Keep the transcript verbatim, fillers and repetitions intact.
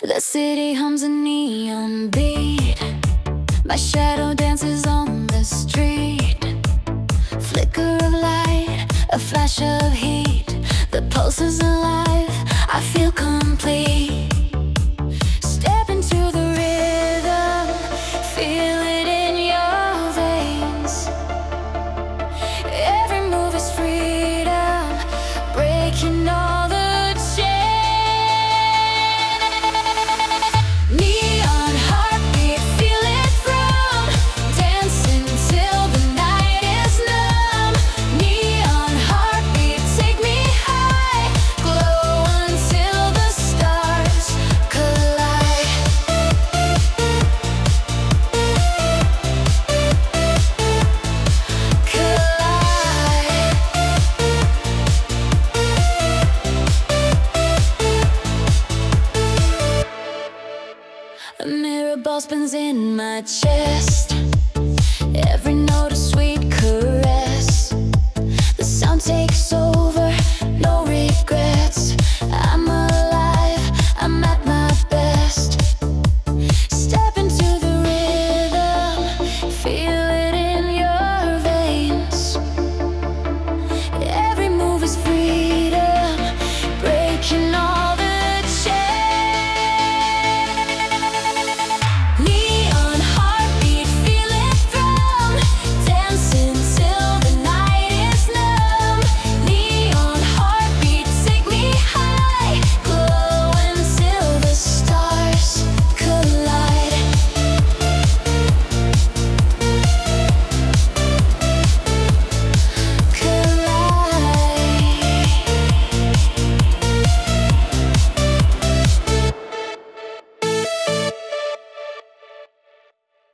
The city hums a neon beat. My shadow dances on the street. Flicker of light, a flash of heat. The pulse is alive, I feel complete. Step into the rhythm, feel it in your veins. Every move is freedom, breaking all the a mirror ball spins in my chest. Every note a sweet caress. The sound takes over.